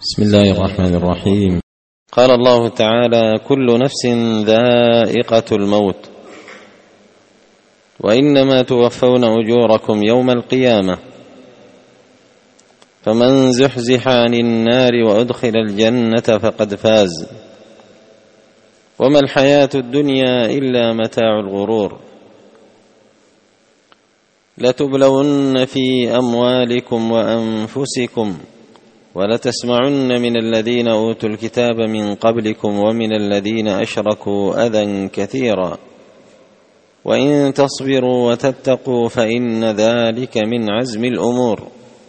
بسم الله الرحمن الرحيم. قال الله تعالى: كل نفس ذائقة الموت وإنما توفون أجوركم يوم القيامة فمن زحزح عن النار وأدخل الجنة فقد فاز وما الحياة الدنيا إلا متاع الغرور لتبلون في أموالكم وأنفسكم ولتسمعن من الذين أوتوا الكتاب من قبلكم ومن الذين أشركوا أذى كثيرا وإن تصبروا وتتقوا فإن ذلك من عزم الأمور.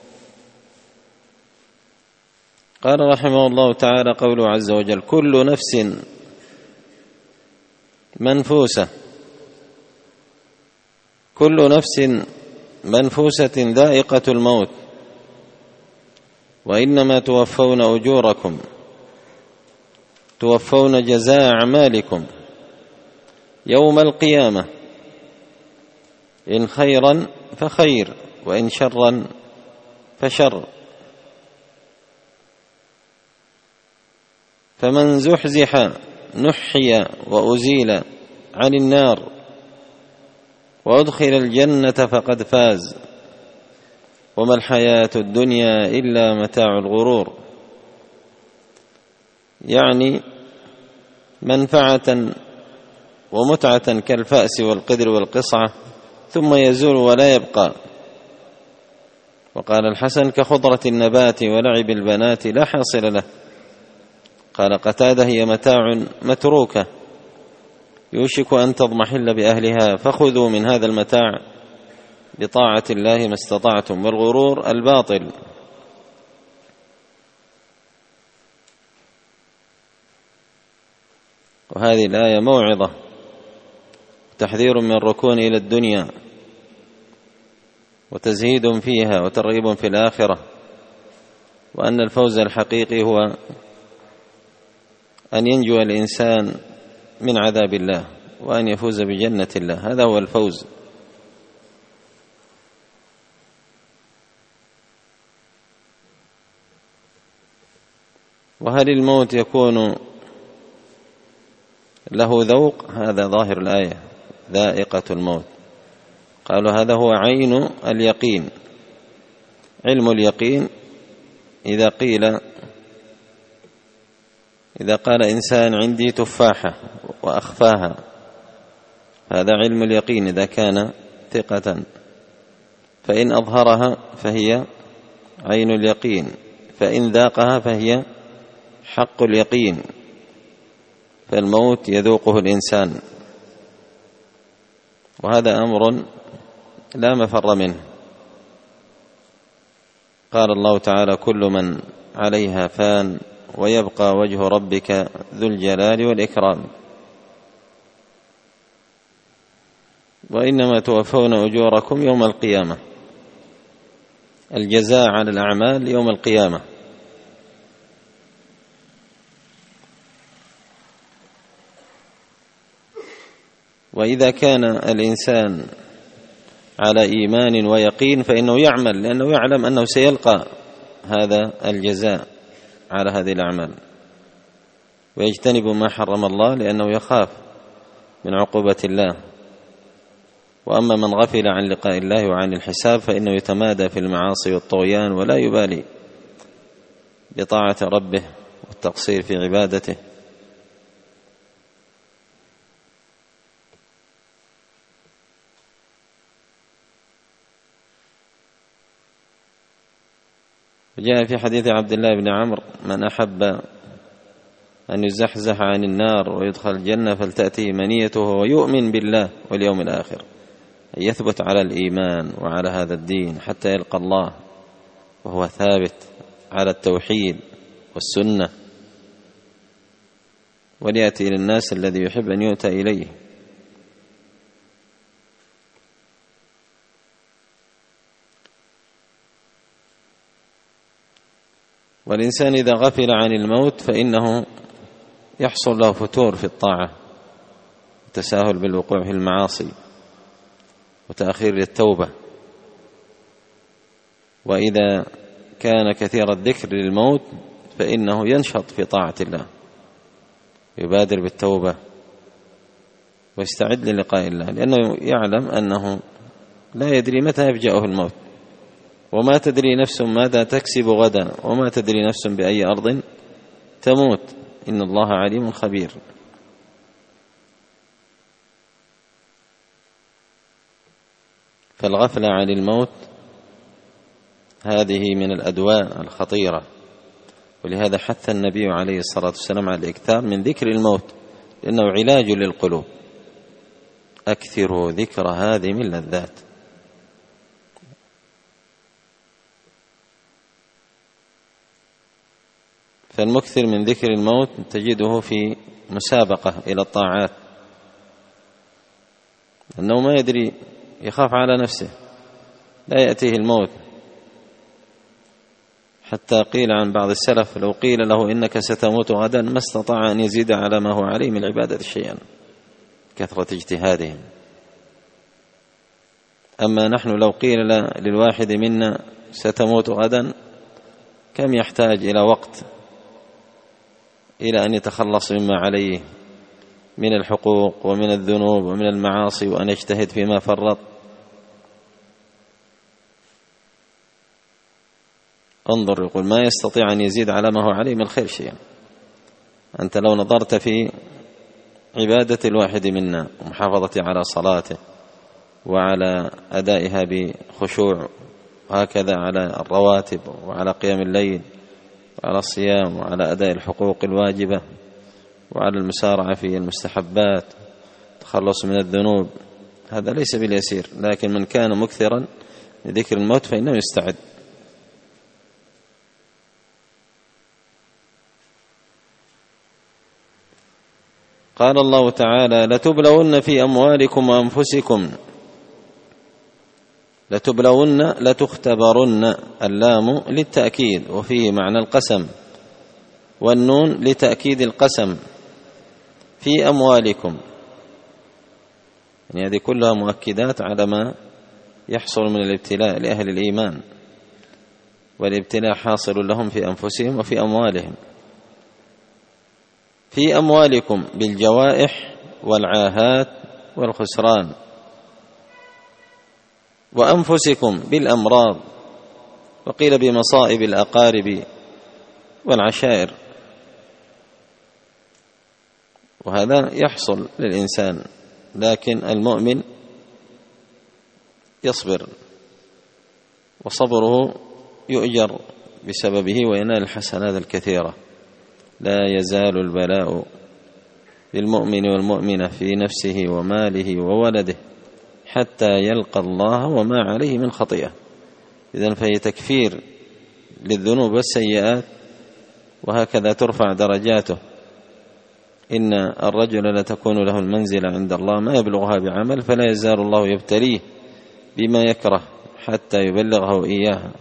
قال رحمه الله تعالى: قوله عز وجل: كل نفس منفوسة، كل نفس منفوسة ذائقة الموت وإنما توفون أجوركم، توفون جزاء أعمالكم يوم القيامة، إن خيرا فخير وإن شرا فشر. فمن زحزح نحي وأزيل عن النار وأدخل الجنة فقد فاز وما الحياة الدنيا إلا متاع الغرور، يعني منفعة ومتعة كالفأس والقدر والقصعة ثم يزول ولا يبقى. وقال الحسن: كخضرة النبات ولعب البنات لا حاصل له. قال قتادة: هي متاع متروكة يوشك أن تضمحل بأهلها فخذوا من هذا المتاع بطاعة الله ما استطعتم. والغرور الباطل. وهذه الآية موعظة تحذير من الركون إلى الدنيا وتزهيد فيها وترغيب في الآخرة، وأن الفوز الحقيقي هو أن ينجو الإنسان من عذاب الله وأن يفوز بجنة الله، هذا هو الفوز. وهل الموت يكون له ذوق؟ هذا ظاهر الآية، ذائقة الموت. قالوا هذا هو عين اليقين. علم اليقين إذا قال إنسان عندي تفاحة وأخفاها، هذا علم اليقين إذا كان ثقة، فإن أظهرها فهي عين اليقين، فإن ذاقها فهي حق اليقين. فالموت يذوقه الإنسان، وهذا أمر لا مفر منه. قال الله تعالى: كل من عليها فان ويبقى وجه ربك ذو الجلال والإكرام. وإنما توفون أجوركم يوم القيامة، الجزاء على الأعمال يوم القيامة. وإذا كان الإنسان على إيمان ويقين فإنه يعمل، لأنه يعلم أنه سيلقى هذا الجزاء على هذه الأعمال، ويجتنب ما حرم الله لأنه يخاف من عقوبة الله. وأما من غفل عن لقاء الله وعن الحساب فإنه يتمادى في المعاصي والطغيان ولا يبالي بطاعة ربه والتقصير في عبادته. جاء في حديث عبد الله بن عمرو: من أحب أن يزحزح عن النار ويدخل الجنة فلتأتيه منيته ويؤمن بالله واليوم الآخر، أن يثبت على الإيمان وعلى هذا الدين حتى يلقى الله وهو ثابت على التوحيد والسنة، وليأتي إلى الناس الذي يحب أن يؤتى إليه. والإنسان إذا غفل عن الموت فإنه يحصل له فتور في الطاعة وتساهل بالوقوع في المعاصي وتأخير للتوبة. وإذا كان كثير الذكر للموت فإنه ينشط في طاعة الله، يبادر بالتوبة ويستعد للقاء الله، لأنه يعلم أنه لا يدري متى يفجأه الموت، وما تدري نفس ماذا تكسب غدا، وما تدري نفس بأي أرض تموت، إن الله عليم خبير. فالغفلة عن الموت هذه من الأدواء الخطيرة، ولهذا حث النبي عليه الصلاة والسلام على الإكثار من ذكر الموت، لأنه علاج للقلوب. أكثروا ذكر هذه من اللذات. فالمكثر من ذكر الموت تجده في مسابقة إلى الطاعات، أنه ما يدري، يخاف على نفسه، لا يأتيه الموت. حتى قيل عن بعض السلف: لو قيل له إنك ستموت غدا ما استطاع أن يزيد على ما هو عليه من العبادة شيئا، كثرة اجتهادهم. أما نحن لو قيل للواحد منا ستموت غدا، كم يحتاج إلى وقت إلى أن يتخلص مما عليه من الحقوق ومن الذنوب ومن المعاصي، وأن يجتهد فيما فرط. انظر، يقول ما يستطيع أن يزيد على ما هو عليه من الخير شيئا. أنت لو نظرت في عبادة الواحد منا ومحافظة على صلاته وعلى أدائها بخشوع، وهكذا على الرواتب وعلى قيام الليل وعلى الصيام وعلى أداء الحقوق الواجبة وعلى المسارعة في المستحبات، تخلص من الذنوب، هذا ليس باليسير. لكن من كان مكثرا لذكر الموت فإنه يستعد. قال الله تعالى: لتبلون في أموالكم وأنفسكم. لتبلون لتختبرن، اللام للتأكيد وفيه معنى القسم، والنون لتأكيد القسم. في أموالكم، يعني هذه كلها مؤكدات على ما يحصل من الابتلاء لأهل الإيمان، والابتلاء حاصل لهم في أنفسهم وفي أموالهم. في أموالكم بالجوائح والعاهات والخسران، وأنفسكم بالأمراض، وقيل بمصائب الأقارب والعشائر. وهذا يحصل للإنسان، لكن المؤمن يصبر، وصبره يؤجر بسببه وينال الحسنات الكثيرة. لا يزال البلاء للمؤمن والمؤمنة في نفسه وماله وولده حتى يلقى الله وما عليه من خطيئة. إذن فهي تكفير للذنوب والسيئات، وهكذا ترفع درجاته. إن الرجل لتكون له المنزلة عند الله ما يبلغها بعمل، فلا يزال الله يبتليه بما يكره حتى يبلغه إياها.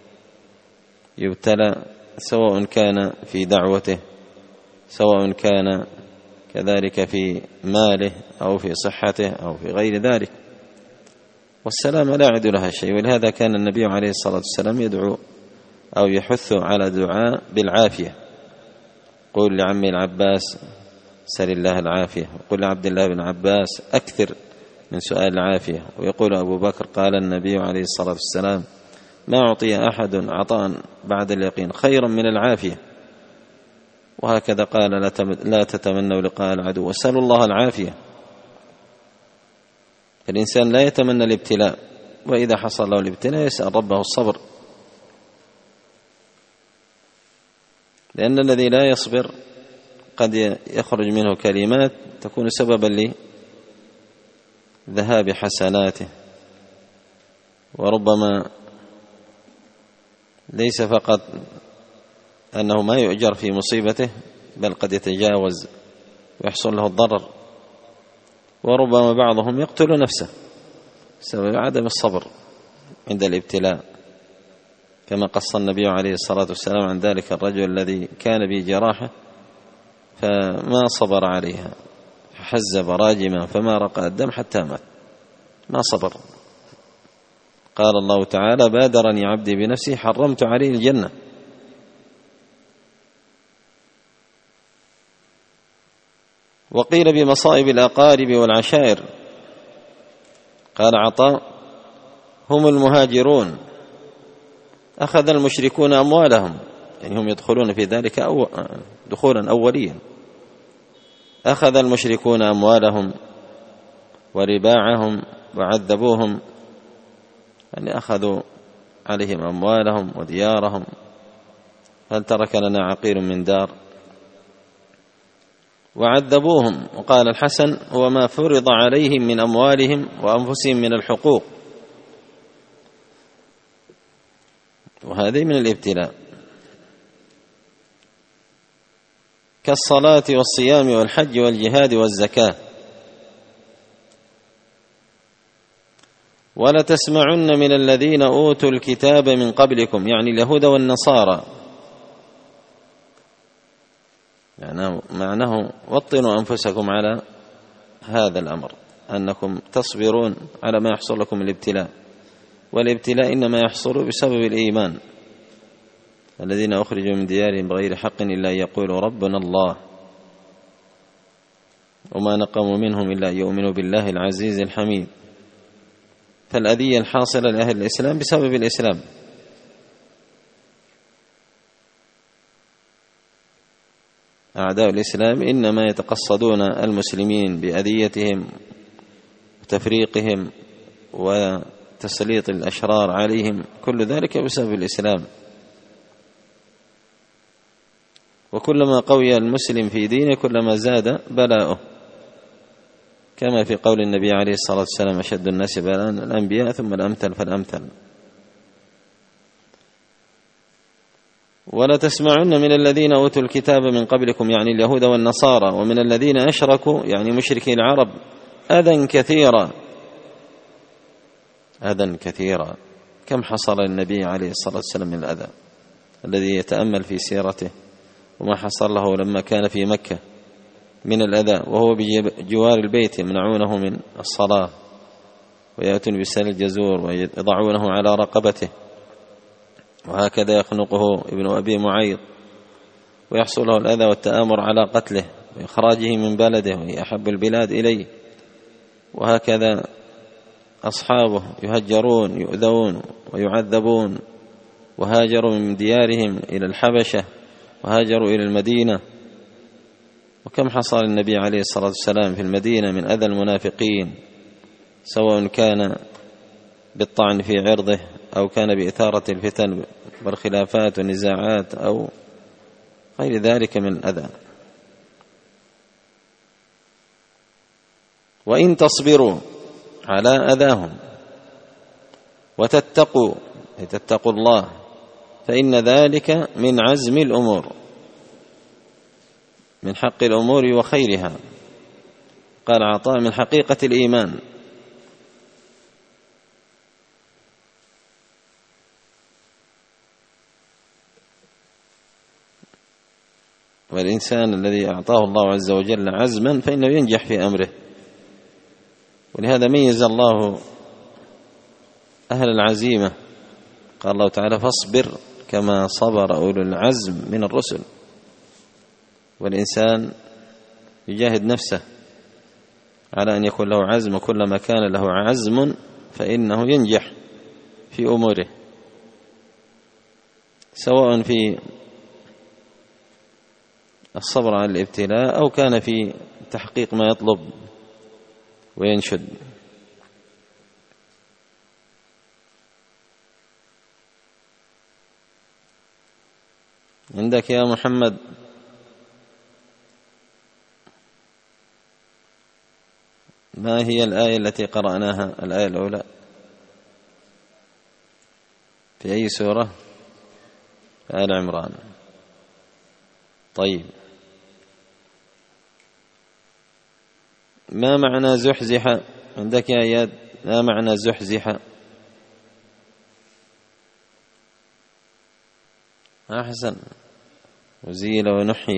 يبتلى سواء كان في دعوته، سواء كان كذلك في ماله أو في صحته أو في غير ذلك، والسلامة لا يعد لها شيء. ولهذا كان النبي عليه الصلاة والسلام يدعو أو يحث على دعاء بالعافية. قل لعمي العباس سل الله العافية، وقل لعبد الله بن عباس أكثر من سؤال العافية. ويقول أبو بكر: قال النبي عليه الصلاة والسلام: ما أعطي أحد عطاء بعد اليقين خيرا من العافية. وهكذا قال: لا تتمنوا لقاء العدو واسألوا الله العافية. الإنسان لا يتمنى الابتلاء، وإذا حصل له الابتلاء يسأل ربه الصبر، لأن الذي لا يصبر قد يخرج منه كلمات تكون سببا لذهاب حسناته، وربما ليس فقط أنه ما يؤجر في مصيبته، بل قد يتجاوز ويحصل له الضرر. وربما بعضهم يقتل نفسه بسبب عدم الصبر عند الابتلاء، كما قص النبي عليه الصلاة والسلام عن ذلك الرجل الذي كان به جراحة فما صبر عليها، فحزب راجما فما رقى الدم حتى مات، ما صبر. قال الله تعالى: بادرني عبدي بنفسه حرمت عليه الجنة. وقيل بمصائب الأقارب والعشائر. قال عطاء: هم المهاجرون، أخذ المشركون أموالهم، يعني هم يدخلون في ذلك دخولا أوليا. أخذ المشركون أموالهم ورباعهم وعذبوهم، يعني أخذوا عليهم أموالهم وديارهم. هل ترك لنا عقير من دار؟ وعذبوهم. وقال الحسن: هو ما فرض عليهم من أموالهم وأنفسهم من الحقوق. وهذه من الابتلاء، كالصلاة والصيام والحج والجهاد والزكاة. ولتسمعن من الذين أوتوا الكتاب من قبلكم، يعني اليهود والنصارى، يعني معناه وطنوا أنفسكم على هذا الأمر، أنكم تصبرون على ما يحصل لكم من الابتلاء. والابتلاء إنما يحصل بسبب الإيمان. الذين أخرجوا من ديارهم بغير حق إلا أن يقولوا ربنا الله، وما نقموا منهم إلا أن يؤمنوا بالله العزيز الحميد. فالأذية الحاصلة لأهل الإسلام بسبب الإسلام. أعداء الإسلام إنما يتقصدون المسلمين بأذيتهم وتفريقهم وتسليط الأشرار عليهم، كل ذلك بسبب الإسلام. وكلما قوي المسلم في دينه كلما زاد بلاؤه، كما في قول النبي عليه الصلاة والسلام: أشد الناس بلاء الأنبياء ثم الأمثل فالأمثل. ولا تسمعن من الذين أوتوا الكتاب من قبلكم، يعني اليهود والنصارى، ومن الذين أشركوا، يعني مشركي العرب، أذى كثيرا. أذى كثيرا. كم حصل النبي عليه الصلاة والسلام من الأذى الذي يتأمل في سيرته، وما حصل له لما كان في مكة من الأذى وهو بجوار البيت، يمنعونه من الصلاة ويأتون بسال الجزور ويضعونه على رقبته، وهكذا يخنقه ابن أبي معيط ويحصل له الأذى والتآمر على قتله وإخراجه من بلده وهي أحب البلاد إليه. وهكذا أصحابه يهجرون يؤذون ويعذبون، وهاجروا من ديارهم إلى الحبشة وهاجروا إلى المدينة. وكم حصل النبي عليه الصلاة والسلام في المدينة من أذى المنافقين، سواء كان بالطعن في عرضه أو كان بإثارة الفتن والخلافات والنزاعات أو غير ذلك من الأذى. وإن تصبروا على أذاهم وتتقوا الله فإن ذلك من عزم الأمور، من حق الأمور وخيرها. قال عطاء: من حقيقة الإيمان. والإنسان الذي أعطاه الله عز وجل عزما فإنه ينجح في أمره. ولهذا ميز الله أهل العزيمة، قال الله تعالى: فاصبر كما صبر أولو العزم من الرسل. والإنسان يجاهد نفسه على أن يكون له عزم، وكلما كان له عزم فإنه ينجح في أموره، سواء في الصبر على الابتلاء أو كان في تحقيق ما يطلب وينشد. عندك يا محمد؟ ما هي الآية التي قرأناها، الآية الأولى في أي سورة؟ آل عمران. طيب، ما معنى زحزح؟ عندك يا إياد؟ ما معنى زحزح؟ أحسن. وزيل ونحي.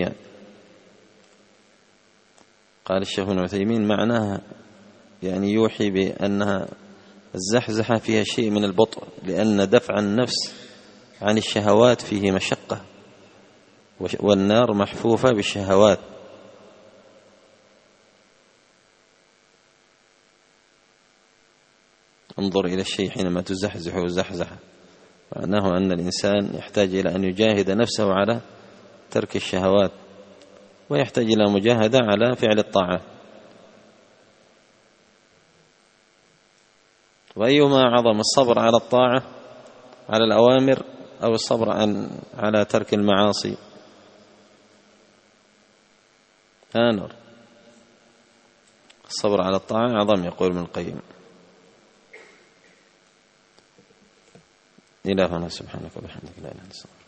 قال الشيخ ابن عثيمين: معناها يعني يوحي بأنها الزحزحة فيها شيء من البطء، لأن دفع النفس عن الشهوات فيه مشقة، والنار محفوفة بالشهوات. انظر إلى الشيء حينما تزحزح وزحزح، معناه أن الإنسان يحتاج إلى أن يجاهد نفسه على ترك الشهوات، ويحتاج إلى مجاهدة على فعل الطاعات. وأيما أعظم، الصبر على الطاعة على الأوامر أو الصبر على ترك المعاصي؟ نور. الصبر على الطاعة أعظم، يقول ابن القيم. إلهنا سبحانك وبحمدك لا إله إلا أنت.